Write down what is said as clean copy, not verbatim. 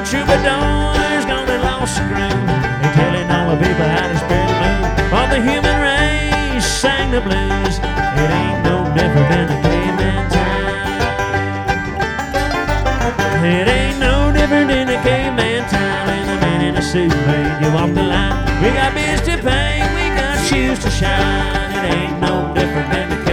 troubadours gonna lost the groove. They're telling all the people how to spread the moon. While the human race sang the blues, it ain't no different than a caveman time. It ain't no different than a caveman time. And the man in a suit made you walk the line. We got bills to pay, we got shoes to shine. It ain't no different than a